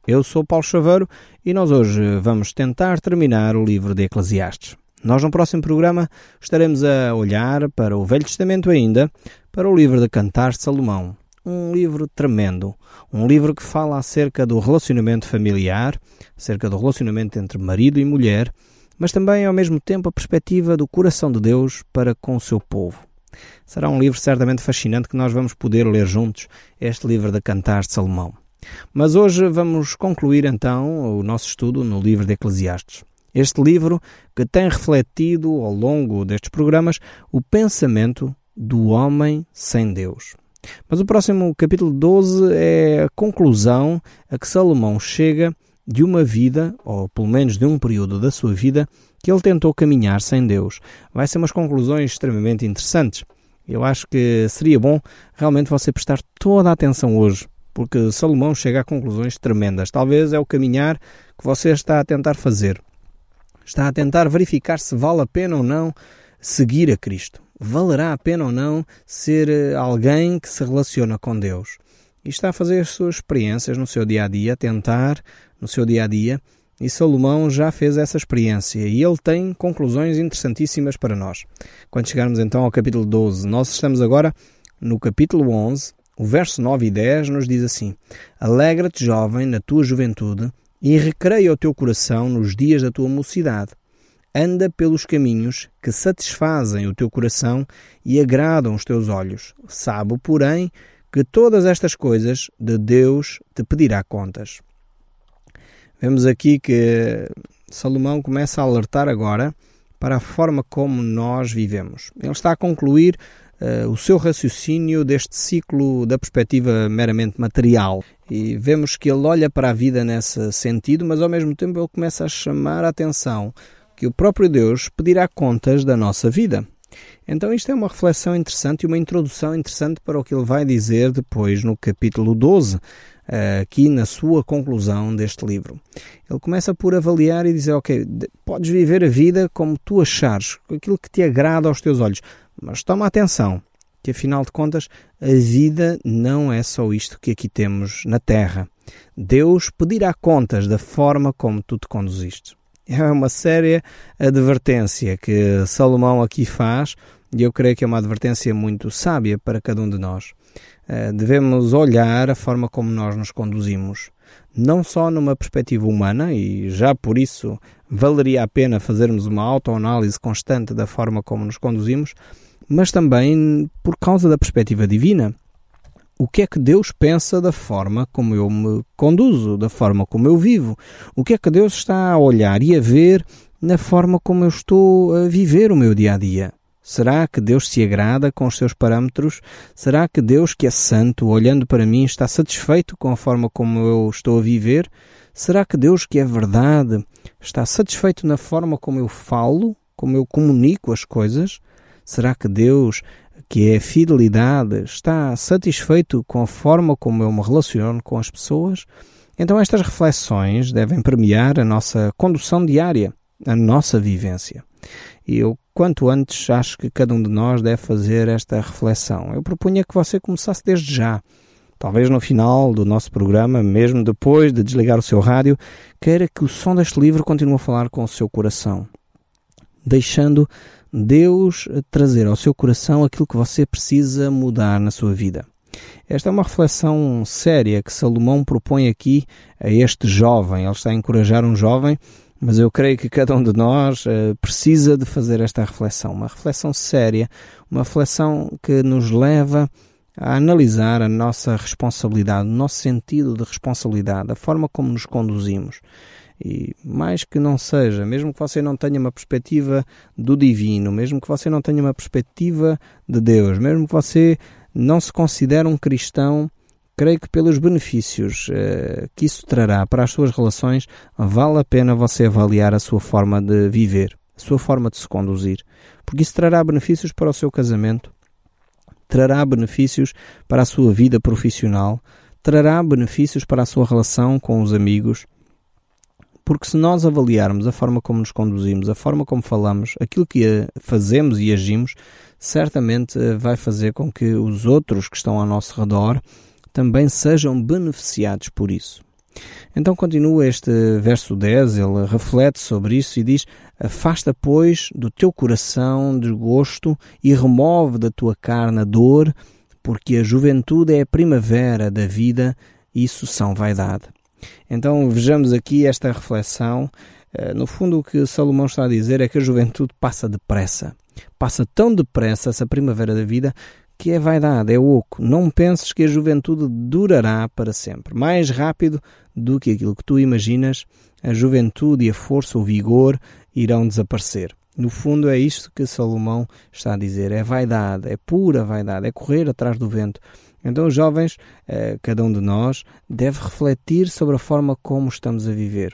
Eu sou Paulo Chaveiro e nós hoje vamos tentar terminar o livro de Eclesiastes. Nós no próximo programa estaremos a olhar para o Velho Testamento ainda, para o livro de Cantares de Salomão. Um livro tremendo, um livro que fala acerca do relacionamento familiar, acerca do relacionamento entre marido e mulher, mas também ao mesmo tempo a perspectiva do coração de Deus para com o seu povo. Será um livro certamente fascinante que nós vamos poder ler juntos, este livro de Cantares de Salomão. Mas hoje vamos concluir então o nosso estudo no livro de Eclesiastes. Este livro que tem refletido ao longo destes programas o pensamento do homem sem Deus. Mas o próximo capítulo 12 é a conclusão a que Salomão chega de uma vida, ou pelo menos de um período da sua vida, que ele tentou caminhar sem Deus. Vai ser umas conclusões extremamente interessantes. Eu acho que seria bom realmente você prestar toda a atenção hoje, porque Salomão chega a conclusões tremendas. Talvez é o caminhar que você está a tentar fazer. Está a tentar verificar se vale a pena ou não seguir a Cristo. Valerá a pena ou não ser alguém que se relaciona com Deus. E está a fazer as suas experiências no seu dia-a-dia, tentar no seu dia-a-dia. E Salomão já fez essa experiência e ele tem conclusões interessantíssimas para nós. Quando chegarmos então ao capítulo 12, nós estamos agora no capítulo 11, o verso 9 e 10 nos diz assim: Alegra-te, jovem, na tua juventude, e recreia o teu coração nos dias da tua mocidade. Anda pelos caminhos que satisfazem o teu coração e agradam os teus olhos. Sabe, porém, que todas estas coisas de Deus te pedirá contas. Vemos aqui que Salomão começa a alertar agora para a forma como nós vivemos. Ele está a concluir o seu raciocínio deste ciclo da perspectiva meramente material. E vemos que ele olha para a vida nesse sentido, mas ao mesmo tempo ele começa a chamar a atenção que o próprio Deus pedirá contas da nossa vida. Então isto é uma reflexão interessante e uma introdução interessante para o que ele vai dizer depois no capítulo 12, aqui na sua conclusão deste livro. Ele começa por avaliar e dizer, ok, podes viver a vida como tu achares, aquilo que te agrada aos teus olhos, mas toma atenção, que afinal de contas a vida não é só isto que aqui temos na Terra. Deus pedirá contas da forma como tu te conduziste. É uma séria advertência que Salomão aqui faz e eu creio que é uma advertência muito sábia para cada um de nós. Devemos olhar a forma como nós nos conduzimos, não só numa perspectiva humana, e já por isso valeria a pena fazermos uma autoanálise constante da forma como nos conduzimos, mas também por causa da perspectiva divina. O que é que Deus pensa da forma como eu me conduzo, da forma como eu vivo? O que é que Deus está a olhar e a ver na forma como eu estou a viver o meu dia-a-dia? Será que Deus se agrada com os seus parâmetros? Será que Deus, que é santo, olhando para mim, está satisfeito com a forma como eu estou a viver? Será que Deus, que é verdade, está satisfeito na forma como eu falo, como eu comunico as coisas? Será que Deus, que é fidelidade, está satisfeito com a forma como eu me relaciono com as pessoas? Então estas reflexões devem permear a nossa condução diária, a nossa vivência. E eu, quanto antes, acho que cada um de nós deve fazer esta reflexão. Eu propunha que você começasse desde já. Talvez no final do nosso programa, mesmo depois de desligar o seu rádio, queira que o som deste livro continue a falar com o seu coração, deixando Deus trazer ao seu coração aquilo que você precisa mudar na sua vida. Esta é uma reflexão séria que Salomão propõe aqui a este jovem. Ele está a encorajar um jovem, mas eu creio que cada um de nós precisa de fazer esta reflexão. Uma reflexão séria, uma reflexão que nos leva a analisar a nossa responsabilidade, o nosso sentido de responsabilidade, a forma como nos conduzimos. E mais que não seja, mesmo que você não tenha uma perspectiva do divino, mesmo que você não tenha uma perspectiva de Deus, mesmo que você não se considere um cristão, creio que pelos benefícios que isso trará para as suas relações, vale a pena você avaliar a sua forma de viver, a sua forma de se conduzir. Porque isso trará benefícios para o seu casamento, trará benefícios para a sua vida profissional, trará benefícios para a sua relação com os amigos. Porque se nós avaliarmos a forma como nos conduzimos, a forma como falamos, aquilo que fazemos e agimos, certamente vai fazer com que os outros que estão ao nosso redor também sejam beneficiados por isso. Então continua este verso 10, ele reflete sobre isso e diz: afasta, pois, do teu coração desgosto e remove da tua carne a dor, porque a juventude é a primavera da vida, isso são vaidade. Então vejamos aqui esta reflexão. No fundo o que Salomão está a dizer é que a juventude passa depressa. Passa tão depressa essa primavera da vida que é vaidade, é oco. Não penses que a juventude durará para sempre. Mais rápido do que aquilo que tu imaginas, a juventude e a força, o vigor irão desaparecer. No fundo é isto que Salomão está a dizer. É vaidade, é pura vaidade, é correr atrás do vento. Então os jovens, cada um de nós, deve refletir sobre a forma como estamos a viver.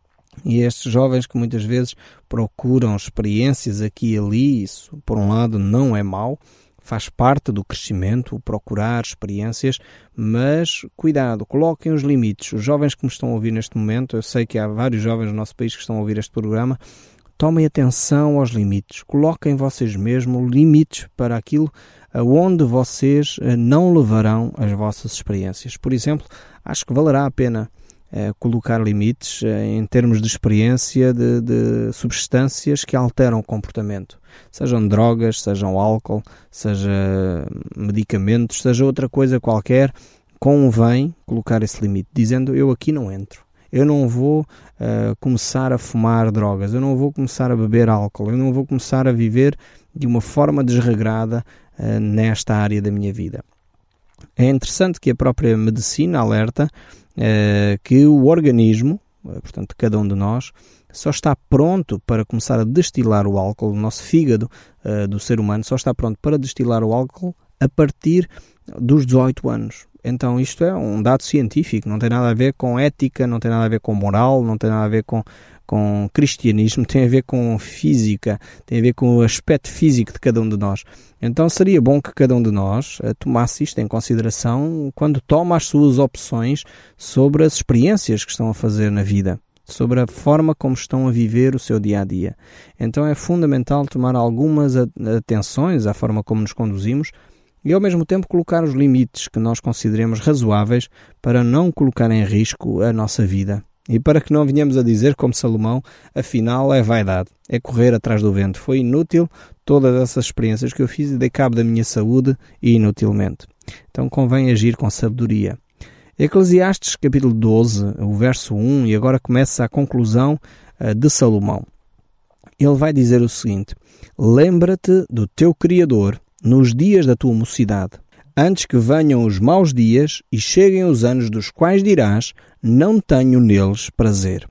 E estes jovens que muitas vezes procuram experiências aqui e ali, isso por um lado não é mau, faz parte do crescimento, o procurar experiências, mas cuidado, coloquem os limites. Os jovens que me estão a ouvir neste momento, eu sei que há vários jovens no nosso país que estão a ouvir este programa, tomem atenção aos limites, coloquem vocês mesmos limites para aquilo aonde vocês não levarão as vossas experiências. Por exemplo, acho que valerá a pena colocar limites em termos de experiência de substâncias que alteram o comportamento. Sejam drogas, sejam álcool, seja medicamentos, seja outra coisa qualquer, convém colocar esse limite, dizendo: eu aqui não entro. Eu não vou começar a fumar drogas, eu não vou começar a beber álcool, eu não vou começar a viver de uma forma desregrada nesta área da minha vida. É interessante que a própria medicina alerta que o organismo, portanto cada um de nós, só está pronto para começar a destilar o álcool. O nosso fígado do ser humano só está pronto para destilar o álcool a partir dos 18 anos. Então isto é um dado científico, não tem nada a ver com ética, não tem nada a ver com moral, não tem nada a ver com cristianismo, tem a ver com física, tem a ver com o aspecto físico de cada um de nós. Então seria bom que cada um de nós tomasse isto em consideração quando toma as suas opções sobre as experiências que estão a fazer na vida, sobre a forma como estão a viver o seu dia-a-dia. Então é fundamental tomar algumas atenções à forma como nos conduzimos e ao mesmo tempo colocar os limites que nós consideremos razoáveis para não colocar em risco a nossa vida. E para que não venhamos a dizer, como Salomão, afinal é vaidade, é correr atrás do vento. Foi inútil todas essas experiências que eu fiz e dei cabo da minha saúde e inutilmente. Então convém agir com sabedoria. Eclesiastes capítulo 12, o verso 1, e agora começa a conclusão de Salomão. Ele vai dizer o seguinte: lembra-te do teu Criador nos dias da tua mocidade, antes que venham os maus dias e cheguem os anos dos quais dirás: não tenho neles prazer.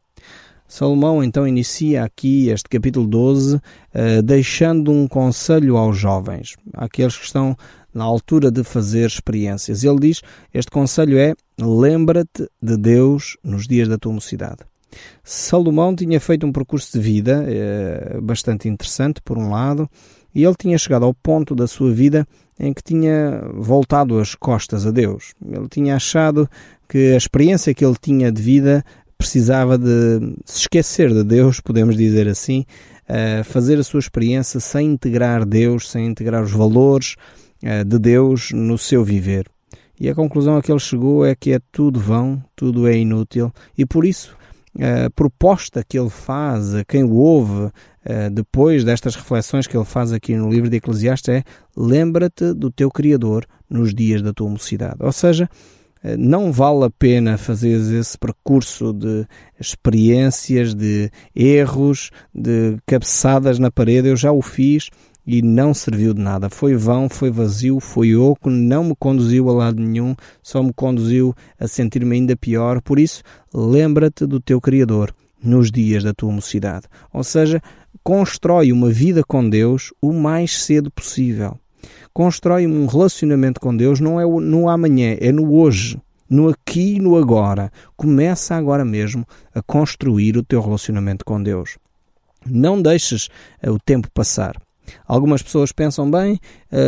Salomão então inicia aqui este capítulo 12 deixando um conselho aos jovens, àqueles que estão na altura de fazer experiências. Ele diz, este conselho é: lembra-te de Deus nos dias da tua mocidade. Salomão tinha feito um percurso de vida bastante interessante, por um lado, e ele tinha chegado ao ponto da sua vida em que tinha voltado as costas a Deus. Ele tinha achado que a experiência que ele tinha de vida precisava de se esquecer de Deus, podemos dizer assim, fazer a sua experiência sem integrar Deus, sem integrar os valores de Deus no seu viver. E a conclusão a que ele chegou é que é tudo vão, tudo é inútil, e por isso a proposta que ele faz a quem o ouve depois destas reflexões que ele faz aqui no livro de Eclesiastes é: lembra-te do teu Criador nos dias da tua mocidade. Ou seja, não vale a pena fazer esse percurso de experiências, de erros, de cabeçadas na parede. Eu já o fiz e não serviu de nada. Foi vão, foi vazio, foi oco, não me conduziu a lado nenhum, só me conduziu a sentir-me ainda pior. Por isso, lembra-te do teu Criador nos dias da tua mocidade. Ou seja, constrói uma vida com Deus o mais cedo possível. Constrói um relacionamento com Deus, não é no amanhã, é no hoje, no aqui e no agora. Começa agora mesmo a construir o teu relacionamento com Deus. Não deixes o tempo passar. Algumas pessoas pensam, bem,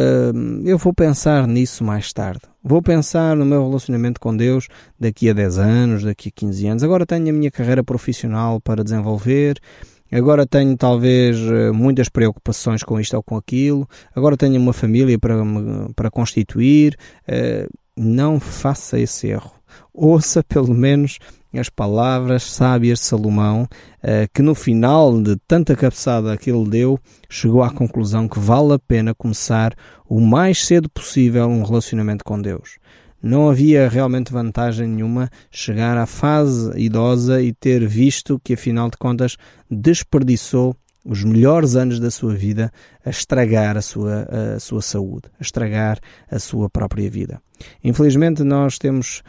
eu vou pensar nisso mais tarde. Vou pensar no meu relacionamento com Deus daqui a 10 anos, daqui a 15 anos. Agora tenho a minha carreira profissional para desenvolver. Agora tenho talvez muitas preocupações com isto ou com aquilo. Agora tenho uma família para constituir. Não faça esse erro. Ouça pelo menos as palavras sábias de Salomão, que no final de tanta cabeçada que ele deu, chegou à conclusão que vale a pena começar o mais cedo possível um relacionamento com Deus. Não havia realmente vantagem nenhuma chegar à fase idosa e ter visto que, afinal de contas, desperdiçou os melhores anos da sua vida a estragar a sua saúde, a estragar a sua própria vida. Infelizmente, nós temos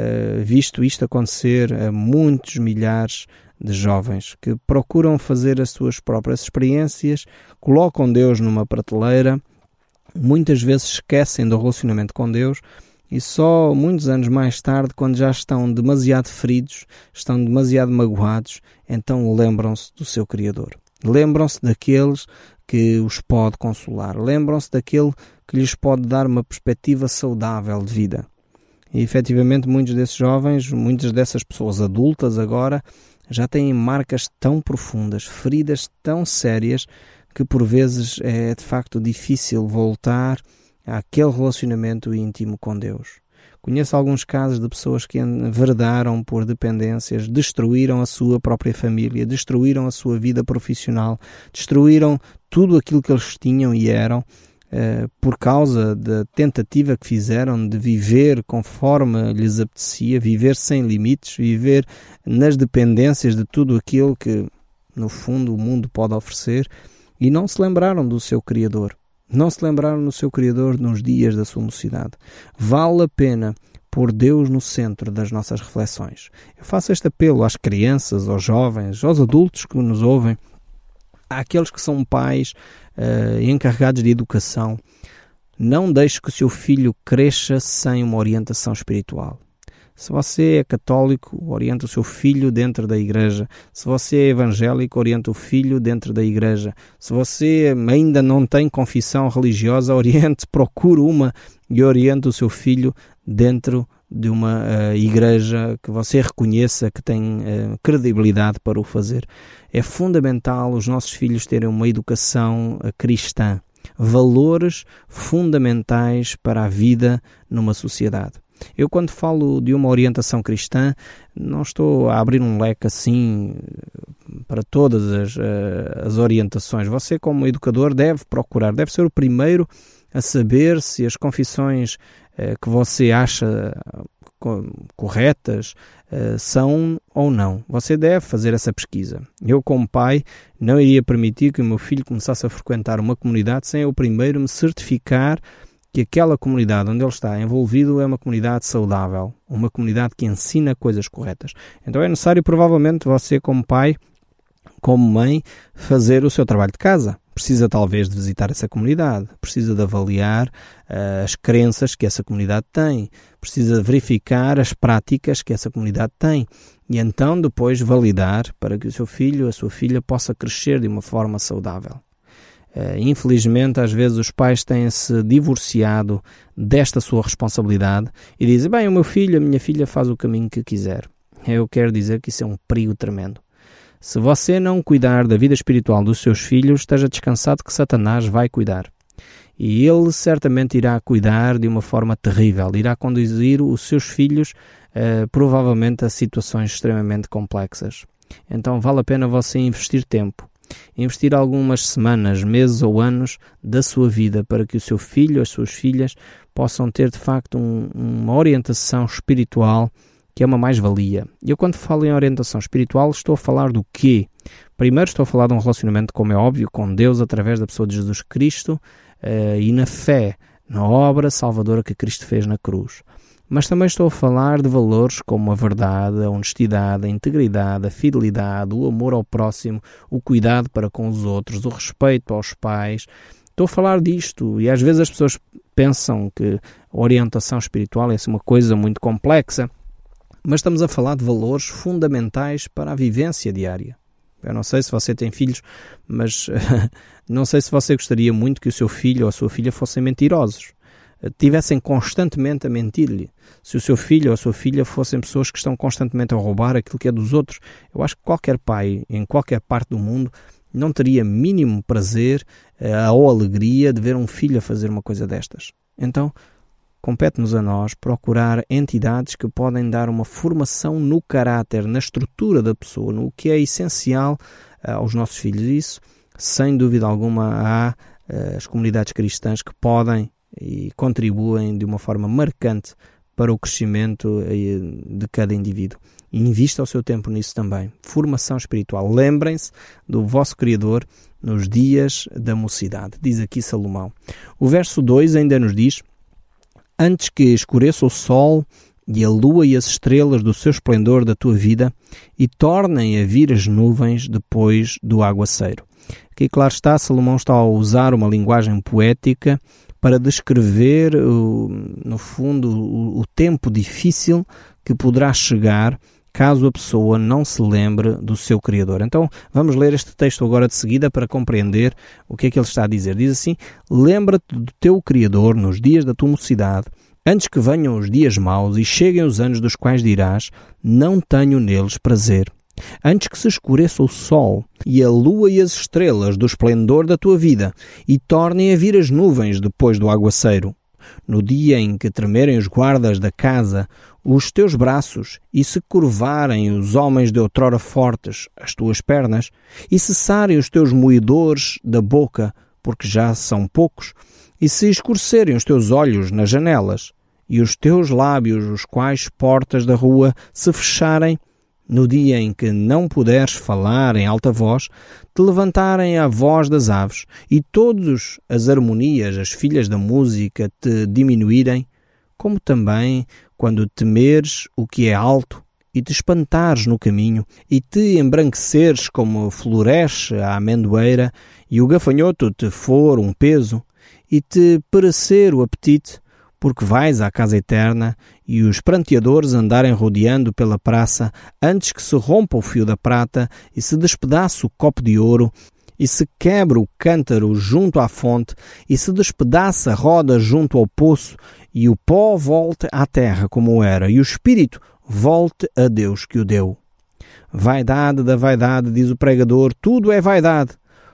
visto isto acontecer a muitos milhares de jovens que procuram fazer as suas próprias experiências, colocam Deus numa prateleira, muitas vezes esquecem do relacionamento com Deus e só muitos anos mais tarde, quando já estão demasiado feridos, estão demasiado magoados, então lembram-se do seu Criador. Lembram-se daqueles que os pode consolar. Lembram-se daquele que lhes pode dar uma perspectiva saudável de vida. E, efetivamente, muitos desses jovens, muitas dessas pessoas adultas agora, já têm marcas tão profundas, feridas tão sérias, que por vezes é de facto difícil voltar àquele relacionamento íntimo com Deus. Conheço alguns casos de pessoas que enveredaram por dependências, destruíram a sua própria família, destruíram a sua vida profissional, destruíram tudo aquilo que eles tinham e eram, por causa da tentativa que fizeram de viver conforme lhes apetecia, viver sem limites, viver nas dependências de tudo aquilo que, no fundo, o mundo pode oferecer, e não se lembraram do seu Criador. Não se lembraram do seu Criador nos dias da sua mocidade. Vale a pena pôr Deus no centro das nossas reflexões. Eu faço este apelo às crianças, aos jovens, aos adultos que nos ouvem, àqueles que são pais encarregados de educação. Não deixe que o seu filho cresça sem uma orientação espiritual. Se você é católico, orienta o seu filho dentro da igreja. Se você é evangélico, orienta o filho dentro da igreja. Se você ainda não tem confissão religiosa, procure uma e oriente o seu filho dentro de uma igreja que você reconheça que tem credibilidade para o fazer. É fundamental os nossos filhos terem uma educação cristã, valores fundamentais para a vida numa sociedade. Eu, quando falo de uma orientação cristã, não estou a abrir um leque assim para todas as orientações. Você, como educador, deve ser o primeiro a saber se as confissões que você acha corretas são ou não. Você deve fazer essa pesquisa. Eu, como pai, não iria permitir que o meu filho começasse a frequentar uma comunidade sem eu primeiro me certificar que aquela comunidade onde ele está envolvido é uma comunidade saudável, uma comunidade que ensina coisas corretas. Então é necessário, provavelmente, você, como pai, como mãe, fazer o seu trabalho de casa. Precisa, talvez, de visitar essa comunidade, precisa de avaliar as crenças que essa comunidade tem, precisa de verificar as práticas que essa comunidade tem e então depois validar para que o seu filho, a sua filha, possa crescer de uma forma saudável. Infelizmente, às vezes os pais têm-se divorciado desta sua responsabilidade e dizem, bem, o meu filho, a minha filha faz o caminho que quiser. Eu quero dizer que isso é um perigo tremendo. Se você não cuidar da vida espiritual dos seus filhos, esteja descansado que Satanás vai cuidar. E ele certamente irá cuidar de uma forma terrível, irá conduzir os seus filhos provavelmente a situações extremamente complexas. Então vale a pena você investir tempo. Investir algumas semanas, meses ou anos da sua vida para que o seu filho, as suas filhas possam ter de facto uma orientação espiritual que é uma mais-valia. Eu, quando falo em orientação espiritual, estou a falar do quê? Primeiro estou a falar de um relacionamento, como é óbvio, com Deus através da pessoa de Jesus Cristo e na fé, na obra salvadora que Cristo fez na cruz. Mas também estou a falar de valores como a verdade, a honestidade, a integridade, a fidelidade, o amor ao próximo, o cuidado para com os outros, o respeito aos pais. Estou a falar disto e às vezes as pessoas pensam que a orientação espiritual é uma coisa muito complexa, mas estamos a falar de valores fundamentais para a vivência diária. Eu não sei se você tem filhos, mas não sei se você gostaria muito que o seu filho ou a sua filha fossem mentirosos. Tivessem constantemente a mentir-lhe. Se o seu filho ou a sua filha fossem pessoas que estão constantemente a roubar aquilo que é dos outros, eu acho que qualquer pai, em qualquer parte do mundo, não teria mínimo prazer ou alegria de ver um filho a fazer uma coisa destas. Então, compete-nos a nós procurar entidades que podem dar uma formação no caráter, na estrutura da pessoa, no que é essencial aos nossos filhos. Isso, sem dúvida alguma, há as comunidades cristãs que podem e contribuem de uma forma marcante para o crescimento de cada indivíduo. E invista o seu tempo nisso também. Formação espiritual. Lembrem-se do vosso Criador nos dias da mocidade. Diz aqui Salomão. O verso 2 ainda nos diz: antes que escureça o sol e a lua e as estrelas do seu esplendor da tua vida e tornem a vir as nuvens depois do aguaceiro. Aqui, claro está, Salomão está a usar uma linguagem poética para descrever, no fundo, o tempo difícil que poderá chegar caso a pessoa não se lembre do seu Criador. Então, vamos ler este texto agora de seguida para compreender o que é que ele está a dizer. Diz assim: lembra-te do teu Criador nos dias da tua mocidade, antes que venham os dias maus e cheguem os anos dos quais dirás, não tenho neles prazer. Antes que se escureça o sol e a lua e as estrelas do esplendor da tua vida e tornem a vir as nuvens depois do aguaceiro. No dia em que tremerem os guardas da casa, os teus braços, e se curvarem os homens de outrora fortes, as tuas pernas, e cessarem os teus moedores da boca, porque já são poucos, e se escurecerem os teus olhos nas janelas, e os teus lábios, os quais portas da rua, se fecharem, no dia em que não puderes falar em alta voz, te levantarem a voz das aves, e todas as harmonias, as filhas da música, te diminuírem, como também quando temeres o que é alto, e te espantares no caminho, e te embranqueceres como floresce a amendoeira, e o gafanhoto te for um peso, e te perecer o apetite, porque vais à casa eterna e os pranteadores andarem rodeando pela praça antes que se rompa o fio da prata e se despedace o copo de ouro e se quebre o cântaro junto à fonte e se despedace a roda junto ao poço e o pó volte à terra como era e o espírito volte a Deus que o deu. Vaidade da vaidade, diz o pregador, tudo é vaidade.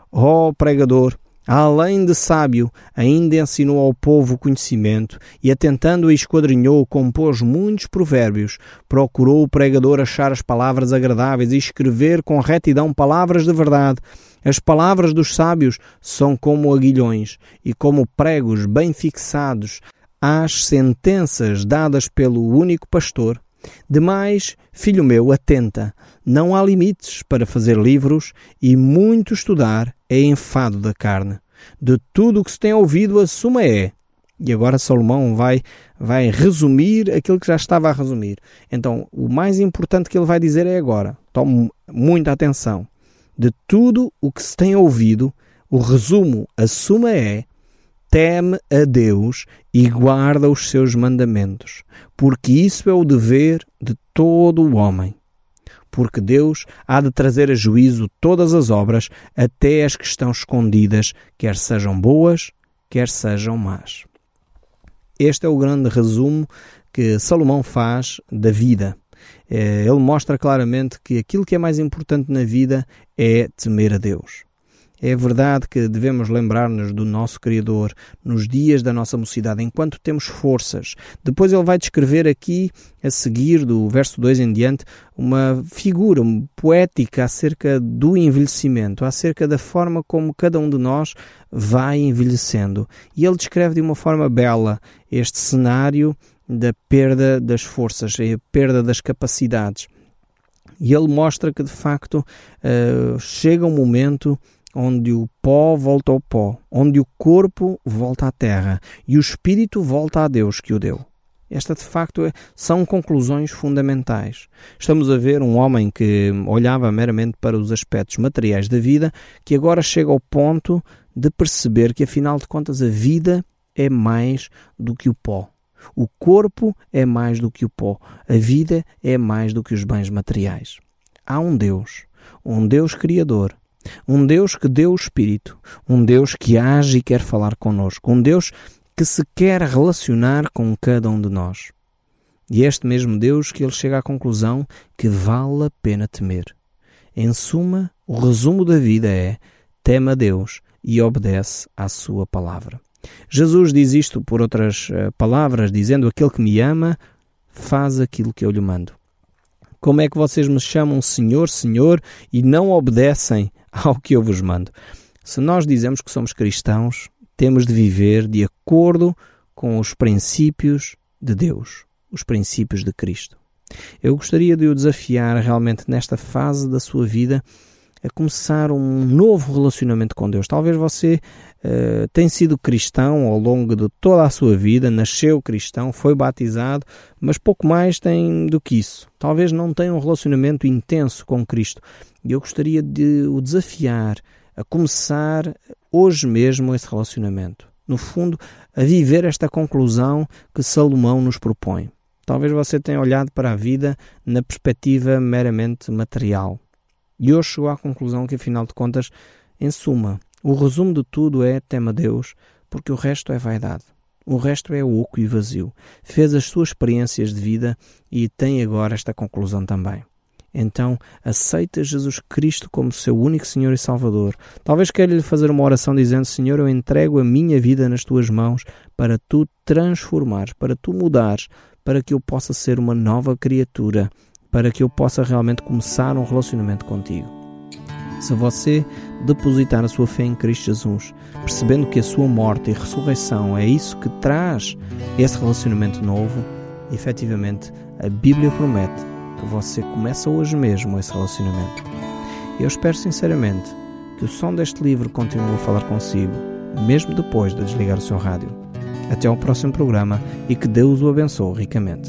Ó pregador, além de sábio, ainda ensinou ao povo o conhecimento e, atentando e esquadrinhou, compôs muitos provérbios. Procurou o pregador achar as palavras agradáveis e escrever com retidão palavras de verdade. As palavras dos sábios são como aguilhões e como pregos bem fixados às sentenças dadas pelo único pastor. Demais, filho meu, atenta, não há limites para fazer livros e muito estudar é enfado da carne. De tudo o que se tem ouvido, a suma é. E agora Salomão vai resumir aquilo que já estava a resumir. Então, o mais importante que ele vai dizer é agora. Tome muita atenção. De tudo o que se tem ouvido, o resumo, a suma é: teme a Deus e guarda os seus mandamentos, porque isso é o dever de todo o homem. Porque Deus há de trazer a juízo todas as obras, até as que estão escondidas, quer sejam boas, quer sejam más. Este é o grande resumo que Salomão faz da vida. Ele mostra claramente que aquilo que é mais importante na vida é temer a Deus. É verdade que devemos lembrar-nos do nosso Criador nos dias da nossa mocidade, enquanto temos forças. Depois ele vai descrever aqui, a seguir, do verso 2 em diante, uma figura poética acerca do envelhecimento, acerca da forma como cada um de nós vai envelhecendo. E ele descreve de uma forma bela este cenário da perda das forças, a perda das capacidades. E ele mostra que, de facto, chega um momento onde o pó volta ao pó, onde o corpo volta à terra e o espírito volta a Deus que o deu. Esta, de facto, são conclusões fundamentais. Estamos a ver um homem que olhava meramente para os aspectos materiais da vida, que agora chega ao ponto de perceber que, afinal de contas, a vida é mais do que o pó. O corpo é mais do que o pó. A vida é mais do que os bens materiais. Há um Deus criador, um Deus que deu o Espírito, um Deus que age e quer falar connosco, um Deus que se quer relacionar com cada um de nós. E é este mesmo Deus que ele chega à conclusão que vale a pena temer. Em suma, o resumo da vida é: teme a Deus e obedece à sua palavra. Jesus diz isto por outras palavras, dizendo: aquele que me ama faz aquilo que eu lhe mando. Como é que vocês me chamam Senhor, Senhor e não obedecem ao que eu vos mando? Se nós dizemos que somos cristãos, temos de viver de acordo com os princípios de Deus, os princípios de Cristo. Eu gostaria de o desafiar realmente nesta fase da sua vida a começar um novo relacionamento com Deus. Talvez você tenha sido cristão ao longo de toda a sua vida, nasceu cristão, foi batizado, mas pouco mais tem do que isso. Talvez não tenha um relacionamento intenso com Cristo. E eu gostaria de o desafiar a começar hoje mesmo esse relacionamento. No fundo, a viver esta conclusão que Salomão nos propõe. Talvez você tenha olhado para a vida na perspectiva meramente material. E hoje chegou à conclusão que, afinal de contas, em suma, o resumo de tudo é: tema Deus, porque o resto é vaidade. O resto é oco e vazio. Fez as suas experiências de vida e tem agora esta conclusão também. Então, aceita Jesus Cristo como seu único Senhor e Salvador. Talvez queira lhe fazer uma oração dizendo: Senhor, eu entrego a minha vida nas tuas mãos para tu transformares, para tu mudares, para que eu possa ser uma nova criatura, para que eu possa realmente começar um relacionamento contigo. Se você depositar a sua fé em Cristo Jesus, percebendo que a sua morte e ressurreição é isso que traz esse relacionamento novo, efetivamente a Bíblia promete que você começa hoje mesmo esse relacionamento. Eu espero sinceramente que o som deste livro continue a falar consigo, mesmo depois de desligar o seu rádio. Até ao próximo programa e que Deus o abençoe ricamente.